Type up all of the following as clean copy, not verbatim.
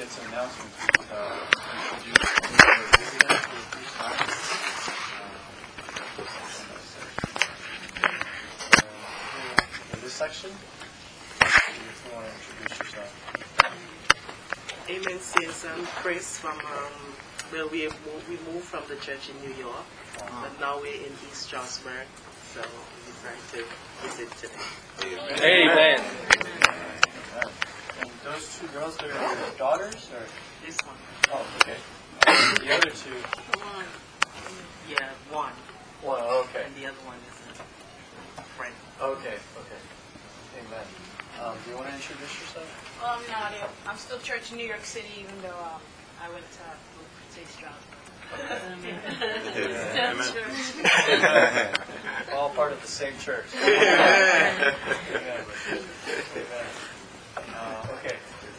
get some announcements. Introduce the resident for the first time. In this section, if you want to introduce yourself. Amen. Says Chris from where we moved from the church in New York, but now we're in East Strasbourg, so we decided to visit today. Amen. And those two girls, they're your daughters, or This one. oh, okay. The other two. One. Yeah, one. One. Okay. And the other one is a friend. Okay. Amen. Do you want to introduce yourself? No, I'm still church in New York City, even though I went to say Strasbourg. Amen. All part of the same church. Amen. Okay.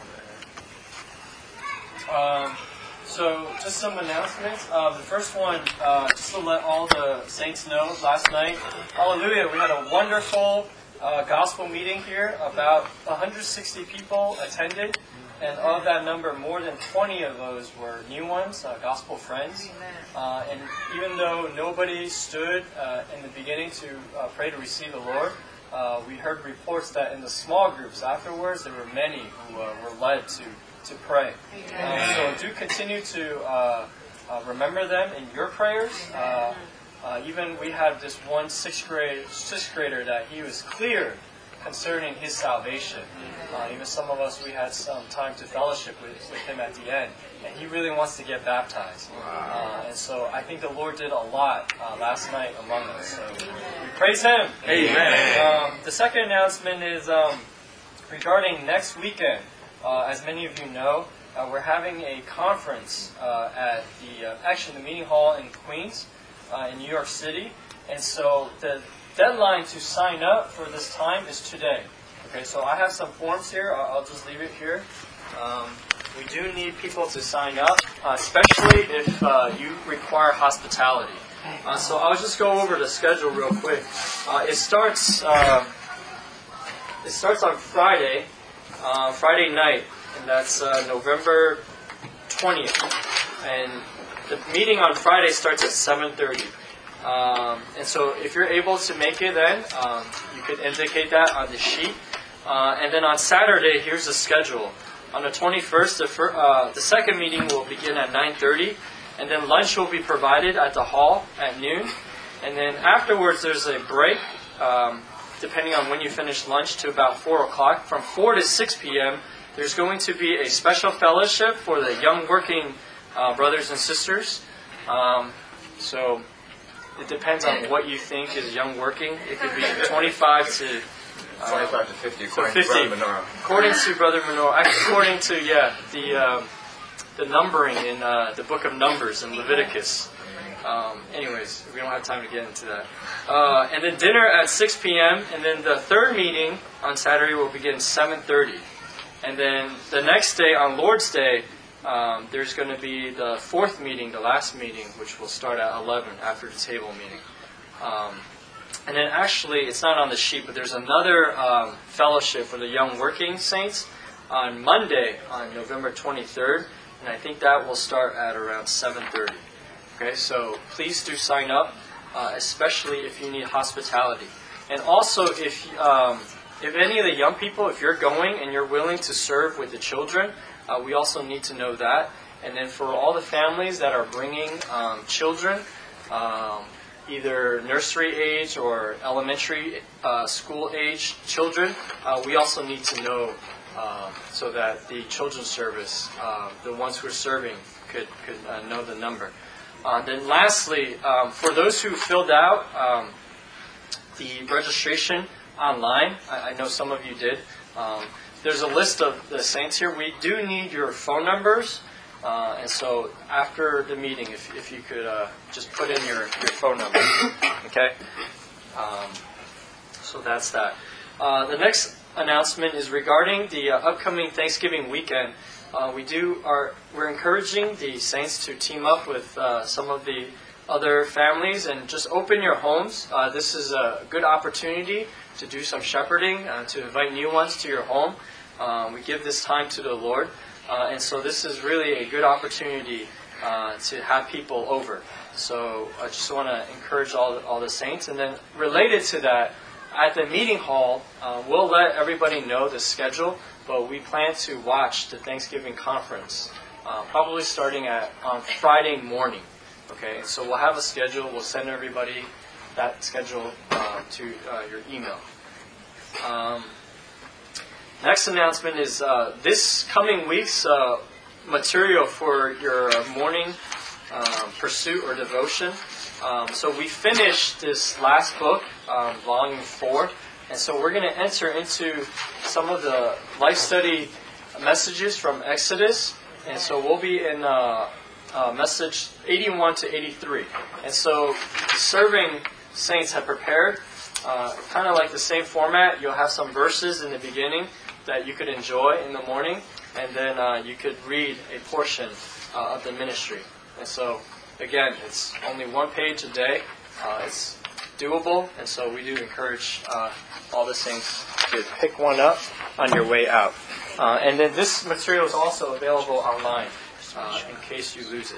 So, just some announcements. The first one, just to let all the saints know, last night, hallelujah, we had a wonderful gospel meeting here. About 160 people attended, and of that number, more than 20 of those were new ones, gospel friends. And even though nobody stood in the beginning to pray to receive the Lord, we heard reports that in the small groups afterwards, there were many who were led to pray. So do continue to remember them in your prayers. Even we had this one sixth grader that he was clear concerning his salvation. Even some of us, we had some time to fellowship with him at the end. And he really wants to get baptized. And so I think the Lord did a lot last night among us. So we praise Him. Amen. The second announcement is regarding next weekend. As many of you know, we're having a conference at the meeting hall in Queens, in New York City. And so the deadline to sign up for this time is today. Okay, so I have some forms here. I'll just leave it here. We do need people to sign up, especially if you require hospitality. So I'll just go over the schedule real quick. It starts on Friday night, and that's November 20th. And the meeting on Friday starts at 7:30. And so if you're able to make it then, you could indicate that on the sheet. And then on Saturday, here's the schedule. On the 21st, the second meeting will begin at 9:30, and then lunch will be provided at the hall at noon. And then afterwards, there's a break, depending on when you finish lunch, to about 4 o'clock. From 4 to 6 p.m., there's going to be a special fellowship for the young working brothers and sisters. So it depends on what you think is young working. It could be 25 to 50, according to Brother Menorah. According to Brother Menorah, according to the numbering in the book of Numbers in Leviticus. Anyways, we don't have time to get into that. And then dinner at 6 p.m. And then the third meeting on Saturday will begin 7:30. And then the next day, on Lord's Day, there's going to be the fourth meeting, the last meeting, which will start at 11 after the table meeting. And then actually, it's not on the sheet, but there's another fellowship for the young working saints on Monday, on November 23rd. And I think that will start at around 7:30. Okay, so please do sign up, especially if you need hospitality. And also, if any of the young people, if you're going and you're willing to serve with the children, we also need to know that. And then for all the families that are bringing children, either nursery age or elementary school age children, we also need to know so that the children's service, the ones who are serving, could know the number. Then lastly, for those who filled out the registration online, I know some of you did, there's a list of the saints here. We do need your phone numbers. And so after the meeting, if you could just put in your phone number. Okay? So that's that. The next announcement is regarding the upcoming Thanksgiving weekend. We're encouraging the saints to team up with some of the other families and just open your homes. This is a good opportunity to do some shepherding, to invite new ones to your home. We give this time to the Lord. And so this is really a good opportunity to have people over. So I just want to encourage all the saints. And then related to that, at the meeting hall, we'll let everybody know the schedule, but we plan to watch the Thanksgiving conference, probably starting on Friday morning. Okay, so we'll have a schedule. We'll send everybody that schedule to your email. Next announcement is this coming week's material for your morning pursuit or devotion. So we finished this last book, volume 4, and so we're going to enter into some of the life study messages from Exodus, and so we'll be in message 81 to 83. And so serving saints have prepared kind of like the same format. You'll have some verses in the beginning that you could enjoy in the morning, and then you could read a portion of the ministry. And so, again, it's only one page a day. It's doable, and so we do encourage all the saints to pick one up on your way out. And then this material is also available online in case you lose it.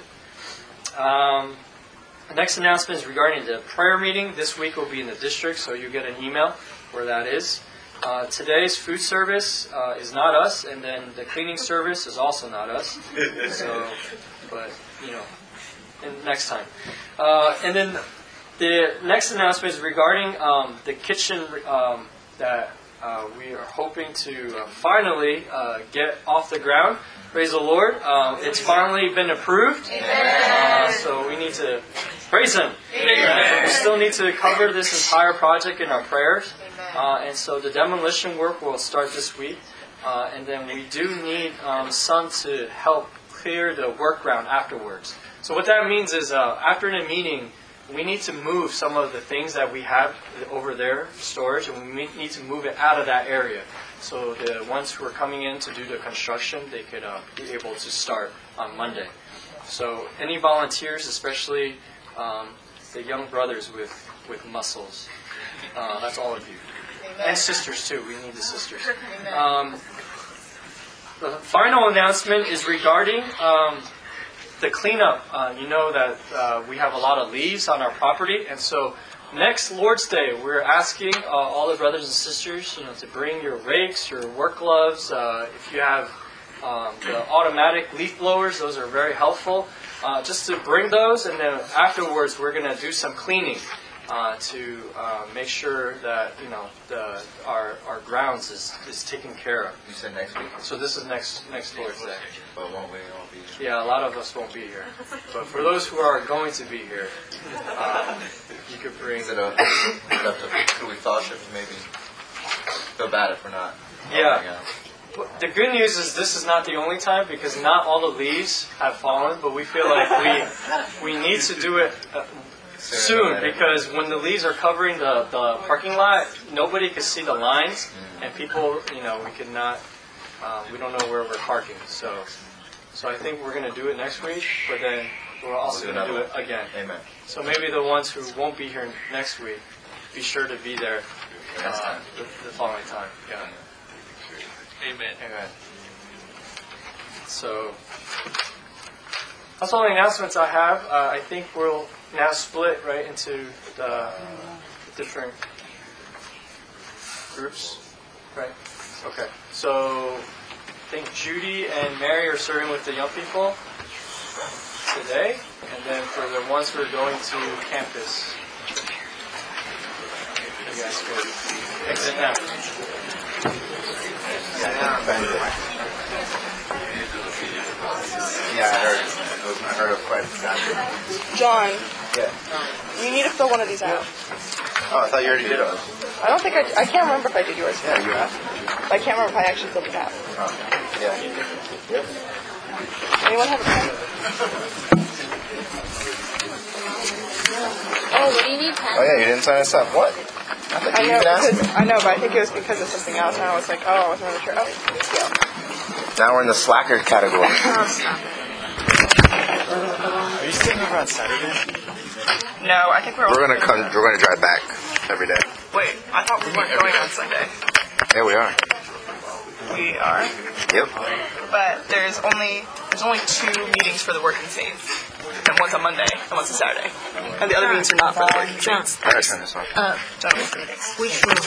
The next announcement is regarding the prayer meeting. This week will be in the district, so you get an email where that is. Today's food service is not us, and then the cleaning service is also not us. So, but, and next time. And then the next announcement is regarding the kitchen that we are hoping to finally get off the ground. Praise the Lord. It's finally been approved. So we need to praise Him. We still need to cover this entire project in our prayers. And so the demolition work will start this week. And then we do need some to help clear the work ground afterwards. So what that means is after the meeting, we need to move some of the things that we have over there, storage, and we need to move it out of that area. So the ones who are coming in to do the construction, they could be able to start on Monday. So any volunteers, especially the young brothers with muscles, that's all of you. Amen. And sisters too, we need the sisters. The final announcement is regarding the cleanup. You know that we have a lot of leaves on our property, and so next Lord's Day, we're asking all the brothers and sisters, to bring your rakes, your work gloves. If you have the automatic leaf blowers, those are very helpful. Just to bring those, and then afterwards, we're going to do some cleaning to make sure that our grounds is taken care of. You said next week. So this is next Lord's Day. But won't we all be here? Yeah, a lot of us won't be here. But for those who are going to be here, you could bring. Is it up to we fellowship? Maybe feel bad if we're not. Yeah. The good news is this is not the only time, because not all the leaves have fallen, but we feel like we need to do it soon, because when the leaves are covering the parking lot, nobody can see the lines, and people, we could not, we don't know where we're parking. So I think we're going to do it next week, but then we're also going to do it again. Amen. So maybe the ones who won't be here next week, be sure to be there the following time. Yeah. Amen. So that's all the announcements I have. I think we'll now split right into the different groups, right? Okay. So I think Judy and Mary are serving with the young people today, and then for the ones who are going to campus, you guys can exit now. Yeah, I heard of quite a John, Yeah. you need to fill one of these out. Oh, I thought you already did those. I don't think I can't remember if I did yours. Yeah, you have. I can't remember if I actually filled it out. Oh, yeah. Yep. Anyone have a pen? Oh, what do you need, pen? Oh, yeah, you didn't sign us up. What? I know, but I think it was because of something else, and I was like, I wasn't really sure. Oh, yeah. Now we're in the slacker category. Are you staying over on Saturday? No, I think we're We're gonna drive back every day. Wait, I thought we weren't going on Sunday. Yeah, we are. We are? Yep. but there's only 2 meetings for the working saints, and one's on Monday and one's on Saturday, and the other meetings are not for the working saints. Turn this off. Gentlemen's meetings. Which one?